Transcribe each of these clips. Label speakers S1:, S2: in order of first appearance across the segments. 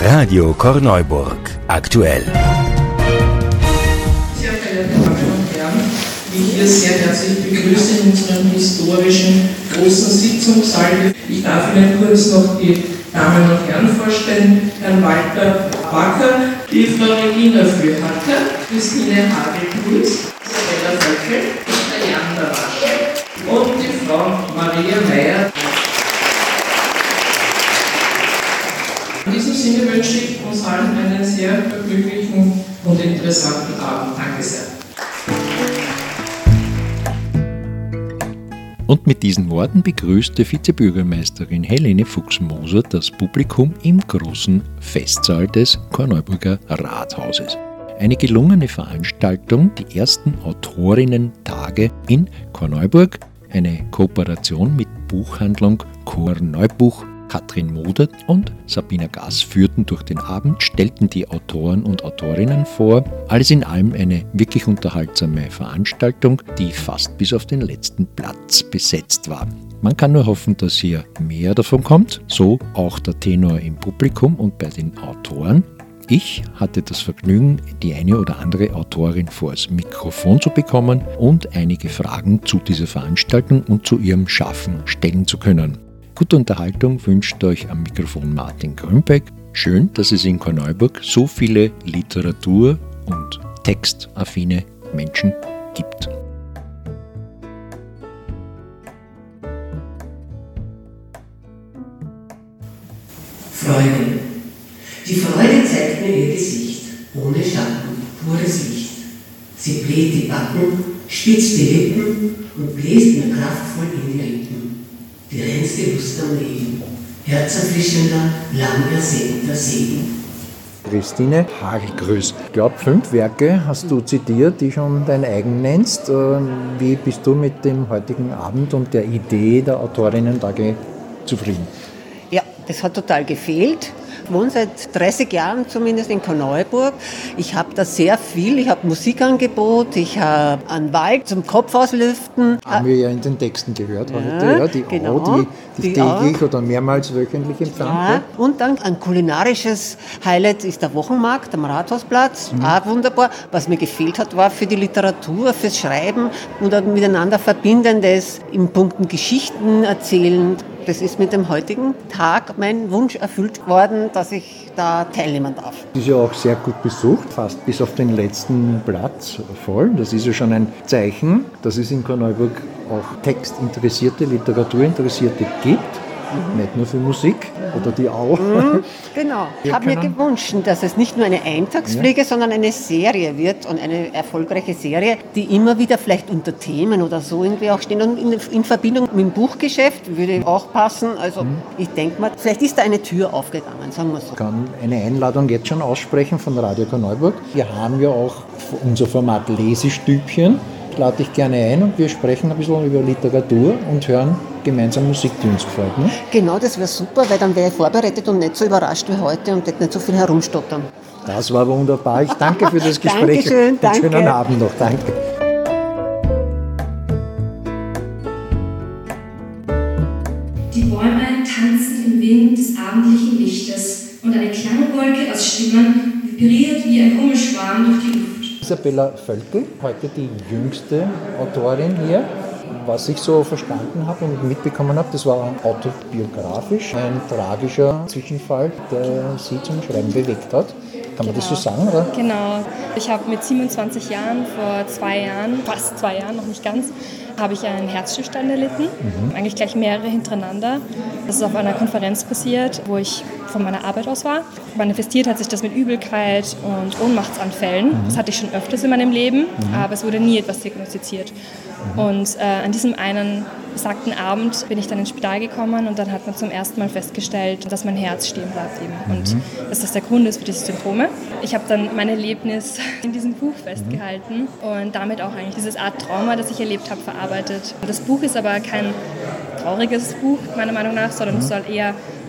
S1: Radio Korneuburg. Aktuell.
S2: Sehr verehrte Damen und Herren, ich hier sehr herzlich begrüße in unserem historischen großen Sitzungssaal. Ich darf Ihnen kurz noch die Damen und Herren vorstellen. Herrn Walter Backer, die Frau Regina Fürhacker, Christine Hagel-Puls, Isabella Völkel, der Jan Rasche und die Frau Maria Meyer. In diesem Sinne wünsche ich uns allen einen sehr vergnüglichen und interessanten Abend. Danke sehr.
S3: Und mit diesen Worten begrüßte Vizebürgermeisterin Helene Fuchs-Moser das Publikum im großen Festsaal des Korneuburger Rathauses. Eine gelungene Veranstaltung, die ersten Autorinnen-Tage in Korneuburg, eine Kooperation mit Buchhandlung Korneubuch. Katrin Modert und Sabina Gass führten durch den Abend, stellten die Autoren und Autorinnen vor. Alles in allem eine wirklich unterhaltsame Veranstaltung, die fast bis auf den letzten Platz besetzt war. Man kann nur hoffen, dass hier mehr davon kommt, so auch der Tenor im Publikum und bei den Autoren. Ich hatte das Vergnügen, die eine oder andere Autorin vors Mikrofon zu bekommen und einige Fragen zu dieser Veranstaltung und zu ihrem Schaffen stellen zu können. Gute Unterhaltung wünscht euch am Mikrofon Martin Grünbeck. Schön, dass es in Korneuburg so viele Literatur- und textaffine Menschen gibt.
S4: Freude. Die Freude zeigt mir ihr Gesicht, ohne Schatten, pures Licht. Sie bläht die Backen, spitzt die Lippen und bläst mir kraftvoll in die Rippen. Die reinste Lust am Leben, herzerfrischender, lang ersehnter Segen.
S5: Christine Hagelgröß. Ich glaube, 5 Werke hast du zitiert, die schon dein eigen nennst. Wie bist du mit dem heutigen Abend und der Idee der Autorinnen-Tage zufrieden?
S6: Ja, das hat total gefehlt. Ich wohne seit 30 Jahren zumindest in Korneuburg. Ich habe da sehr viel. Ich habe Musikangebot, ich habe einen Wald zum Kopf auslüften.
S5: Haben wir ja in den Texten gehört heute, ja, die
S6: genau,
S5: Au, die täglich oder mehrmals wöchentlich empfangen.
S6: Ja, und dann ein kulinarisches Highlight ist der Wochenmarkt am Rathausplatz. Auch wunderbar. Was mir gefehlt hat, war für die Literatur, fürs Schreiben und ein miteinander Verbindendes in Punkten Geschichten erzählen. Das ist mit dem heutigen Tag mein Wunsch erfüllt worden, dass ich da teilnehmen darf.
S5: Das ist ja auch sehr gut besucht, fast bis auf den letzten Platz voll. Das ist ja schon ein Zeichen, dass es in Korneuburg auch Textinteressierte, Literaturinteressierte gibt. Nicht nur für Musik oder die auch.
S6: Genau. Ich habe mir gewünscht, dass es nicht nur eine Eintagspflege, sondern eine Serie wird und eine erfolgreiche Serie, die immer wieder vielleicht unter Themen oder so irgendwie auch stehen und in Verbindung mit dem Buchgeschäft würde auch passen. Also ich denke mal, vielleicht ist da eine Tür aufgegangen, sagen wir so.
S5: Ich kann eine Einladung jetzt schon aussprechen von Radio Korneuburg. Wir haben ja auch unser Format Lesestübchen. Lade ich gerne ein und wir sprechen ein bisschen über Literatur und hören gemeinsam Musik, die uns gefällt. Ne?
S6: Genau, das wäre super, weil dann wäre ich vorbereitet und nicht so überrascht wie heute und nicht so viel herumstottern.
S5: Das war wunderbar. Ich danke für das Gespräch.
S6: Dankeschön, danke.
S5: Einen schönen Abend noch. Danke.
S7: Die Bäume tanzen im Wind des abendlichen Lichtes und eine Klangwolke aus Stimmen vibriert wie ein Hummelschwarm durch die Luft.
S5: Isabella Völkel, heute die jüngste Autorin hier. Was ich so verstanden habe und mitbekommen habe, das war autobiografisch ein tragischer Zwischenfall, der Sie zum Schreiben bewegt hat. Kann man das so sagen, oder?
S8: Genau. Ich habe mit 27 Jahren, vor 2 Jahren, fast 2 Jahren, noch nicht ganz, habe ich einen Herzstillstand erlitten. Eigentlich gleich mehrere hintereinander. Das ist auf einer Konferenz passiert, wo ich von meiner Arbeit aus war. Manifestiert hat sich das mit Übelkeit und Ohnmachtsanfällen. Das hatte ich schon öfters in meinem Leben, aber es wurde nie etwas diagnostiziert. Und an diesem einen besagten Abend bin ich dann ins Spital gekommen und dann hat man zum ersten Mal festgestellt, dass mein Herz stehen bleibt eben und dass das der Grund ist für diese Symptome. Ich habe dann mein Erlebnis in diesem Buch festgehalten und damit auch eigentlich dieses Art Trauma, das ich erlebt habe, verarbeitet. Das Buch ist aber kein trauriges Buch, meiner Meinung nach, sondern es soll eher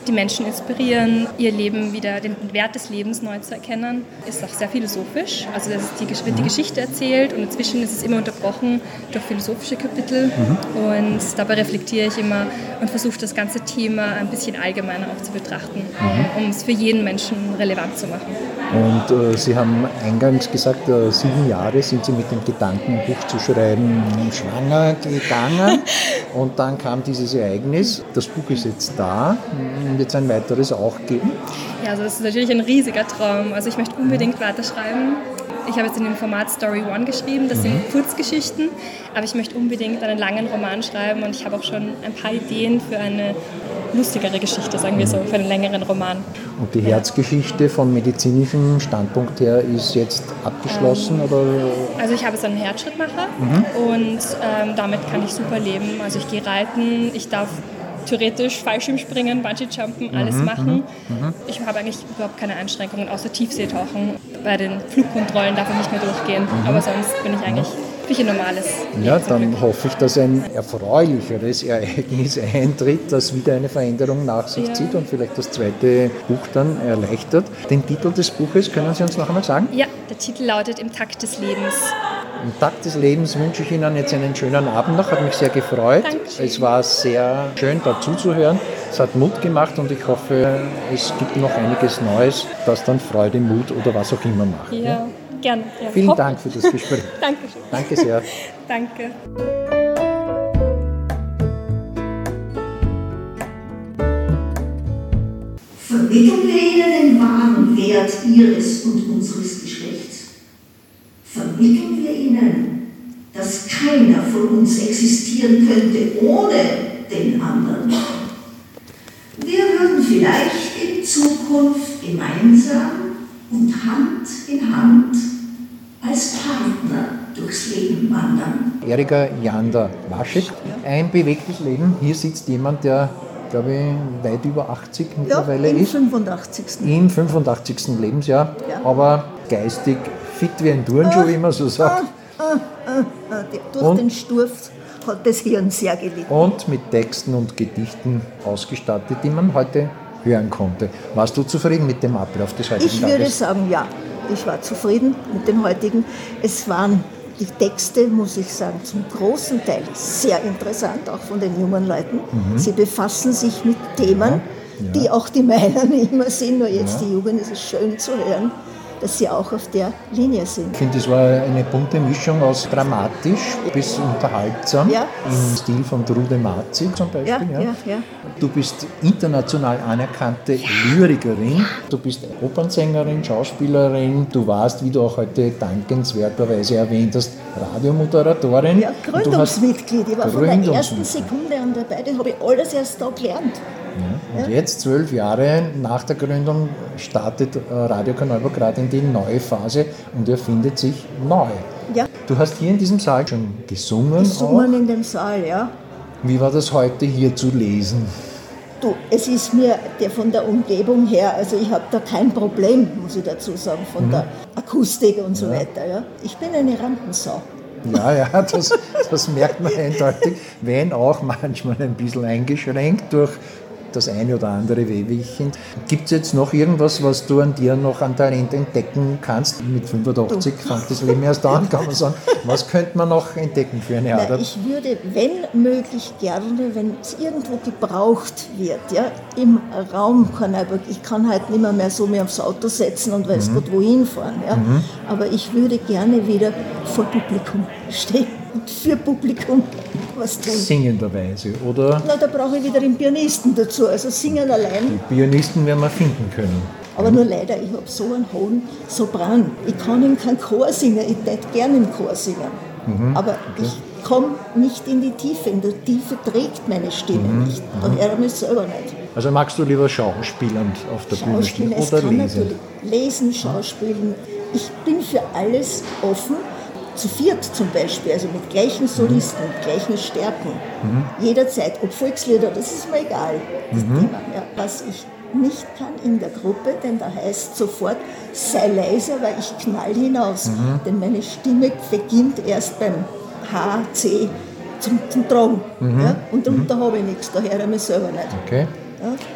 S8: die Menschen inspirieren, ihr Leben wieder, den Wert des Lebens neu zu erkennen. Ist auch sehr philosophisch, also wird die Geschichte erzählt und inzwischen ist es immer unterbrochen durch philosophische Kapitel und dabei reflektiere ich immer und versuche das ganze Thema ein bisschen allgemeiner auch zu betrachten, um es für jeden Menschen relevant zu machen.
S5: Und Sie haben eingangs gesagt, 7 Jahre sind Sie mit dem Gedanken, ein Buch zu schreiben, schwanger gegangen und dann kam dieses Ereignis. Das Buch ist jetzt da. Wird es ein weiteres auch geben?
S8: Ja, also das ist natürlich ein riesiger Traum. Also ich möchte unbedingt weiterschreiben. Ich habe jetzt in dem Format Story One geschrieben, das sind Kurzgeschichten, aber ich möchte unbedingt einen langen Roman schreiben und ich habe auch schon ein paar Ideen für eine lustigere Geschichte, sagen wir so, für einen längeren Roman.
S5: Und die Herzgeschichte vom medizinischen Standpunkt her ist jetzt abgeschlossen? Oder?
S8: Also ich habe jetzt einen Herzschrittmacher und damit kann ich super leben. Also ich gehe reiten, ich darf theoretisch Fallschirmspringen, Bungee-Jumpen, alles machen. Ich habe eigentlich überhaupt keine Einschränkungen, außer Tiefseetauchen. Bei den Flugkontrollen darf ich nicht mehr durchgehen, aber sonst bin ich eigentlich ein normales Leben.
S5: Ja, dann hoffe ich, dass ein erfreulicheres Ereignis eintritt, das wieder eine Veränderung nach sich zieht und vielleicht das zweite Buch dann erleichtert. Den Titel des Buches, können Sie uns noch einmal sagen?
S8: Ja, der Titel lautet Im Takt des Lebens.
S5: Im Takt des Lebens wünsche ich Ihnen jetzt einen schönen Abend noch, hat mich sehr gefreut.
S8: Dankeschön.
S5: Es war sehr schön, dazu zu hören. Es hat Mut gemacht und ich hoffe, es gibt noch einiges Neues, das dann Freude, Mut oder was auch immer macht.
S8: Ja, gerne. Ja,
S5: vielen Dank für das Gespräch.
S8: Dankeschön.
S5: Danke sehr.
S8: Danke.
S9: Vermitteln wir ihnen den wahren Wert ihres und unseres Geschlechts. Vermitteln wir ihnen, dass keiner von uns existieren könnte ohne den anderen. Wir würden vielleicht in Zukunft gemeinsam und Hand in Hand als Partner durchs Leben wandern.
S5: Erika Janda-Waschek, ein bewegtes Leben. Hier sitzt jemand, der, glaube ich, weit über 80 mittlerweile ist.
S10: Im 85.
S5: Im 85. Lebensjahr, aber geistig fit wie ein Turnschuh, wie man so sagt.
S10: Durch den Sturz hat das Hirn sehr gelitten.
S5: Und mit Texten und Gedichten ausgestattet, die man heute hören konnte. Warst du zufrieden mit dem Ablauf des heutigen Tages?
S10: Ich würde sagen, ja. Ich war zufrieden mit dem heutigen. Es waren die Texte, muss ich sagen, zum großen Teil sehr interessant, auch von den jungen Leuten. Sie befassen sich mit Themen, die auch die meinen immer sind. Nur jetzt die Jugend ist es schön zu hören, dass sie auch auf der Linie sind.
S5: Ich finde, es war eine bunte Mischung aus dramatisch bis unterhaltsam, im Stil von Trude Marzi zum Beispiel.
S10: Ja.
S5: Du bist international anerkannte Lyrikerin, du bist Opernsängerin, Schauspielerin, du warst, wie du auch heute dankenswerterweise erwähnt hast, Radiomoderatorin.
S10: Ja, Gründungsmitglied. Ich war von der ersten Sekunde an dabei, das habe ich alles erst da gelernt.
S5: Ja, und jetzt, 12 Jahre nach der Gründung, startet Radio Korneuburg gerade in die neue Phase und erfindet sich neu.
S10: Ja.
S5: Du hast hier in diesem Saal schon gesungen.
S10: Gesungen in dem Saal, ja.
S5: Wie war das heute hier zu lesen?
S10: Du, es ist mir von der Umgebung her, also ich habe da kein Problem, muss ich dazu sagen, von der Akustik und so weiter. Ja. Ich bin eine Rampensau.
S5: Ja, das merkt man eindeutig, wenn auch manchmal ein bisschen eingeschränkt durch das eine oder andere Wehwehchen. Gibt es jetzt noch irgendwas, was du an dir noch an Talent entdecken kannst? Mit 85 fängt das Leben erst an, kann man sagen. Was könnte man noch entdecken für eine Art?
S10: Ich würde, wenn möglich, gerne, wenn es irgendwo gebraucht wird, ja, im Raum Korneuburg, ich kann halt nicht mehr so mir aufs Auto setzen und weiß Gott wohin fahren, ja, aber ich würde gerne wieder vor Publikum stehen und für Publikum was tun.
S5: Singenderweise, oder?
S10: Na, da brauche ich wieder den Pianisten dazu, also singen allein.
S5: Die Pianisten werden wir finden können.
S10: Aber nur leider, ich habe so einen hohen Sopran. Ich kann in keinen Chor singen, ich würde gerne im Chor singen. Aber ich komme nicht in die Tiefe. In der Tiefe trägt meine Stimme nicht. Da höre ich mich selber nicht.
S5: Also magst du lieber schauspielend auf der Bühne stehen oder lesen?
S10: Lesen, schauspielen. Ich bin für alles offen. Zu viert zum Beispiel, also mit gleichen Solisten, mit gleichen Stärken. Jederzeit, ob Volkslieder, das ist mir egal. Das Thema, ja. Was ich nicht kann in der Gruppe, denn da heißt sofort, sei leiser, weil ich knall hinaus. Denn meine Stimme beginnt erst beim H, C zum Tragen. Ja? Und da habe ich nichts, da höre ich mich selber nicht.
S5: Okay.
S10: Ja?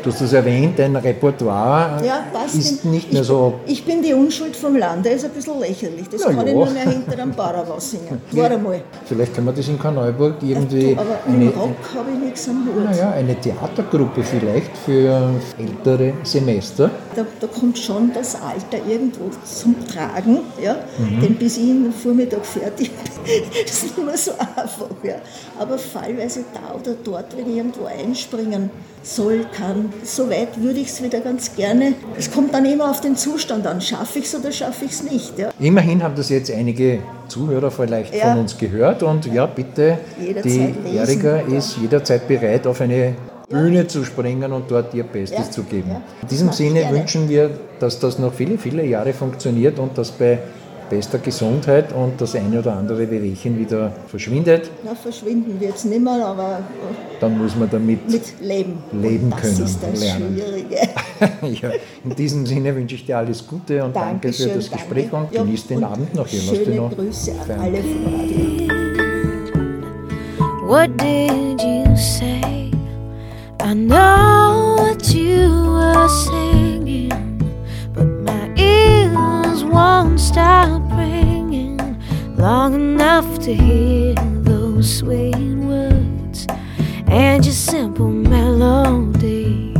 S5: Du hast das erwähnt, dein Repertoire ist nicht mehr so...
S10: Ich bin die Unschuld vom Land, der ist ein bisschen lächerlich. Das kann ich nur mehr hinter einem Barawa singen. War einmal.
S5: Vielleicht können wir das in Korneuburg irgendwie...
S10: Aber mit Rock habe ich nichts am Hut.
S5: Naja, eine Theatergruppe vielleicht für ältere Semester.
S10: Da kommt schon das Alter irgendwo zum Tragen, ja? Denn bis ich am Vormittag fertig bin, ist nicht mehr so einfach. Ja? Aber fallweise da oder dort, wenn ich irgendwo einspringen soll, kann, so weit würde ich es wieder ganz gerne. Es kommt dann immer auf den Zustand an, schaffe ich es oder schaffe ich es nicht. Ja?
S5: Immerhin haben das jetzt einige Zuhörer vielleicht von uns gehört und ja, bitte, die Erika ist jederzeit bereit, auf eine Bühne zu springen und dort ihr Bestes zu geben. Ja. In diesem Sinne wünschen wir, dass das noch viele, viele Jahre funktioniert und dass bei bester Gesundheit und das eine oder andere Wehwehchen wieder verschwindet.
S10: Na, verschwinden wird es nicht mehr, aber
S5: dann muss man damit
S10: leben
S5: können.
S10: Das ist das Schwierige.
S5: Ja, in diesem Sinne wünsche ich dir alles Gute und danke für das Gespräch und genieß den Abend noch.
S10: Schöne Grüße an alle von Radio.
S11: What did you say? I know what you were singing, but my ears won't stop ringing long enough to hear those sweet words and your simple melody.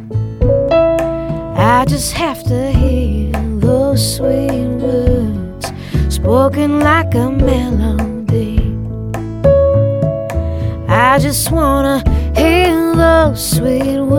S11: I just have to hear those sweet words spoken like a melody. I just wanna hear those sweet words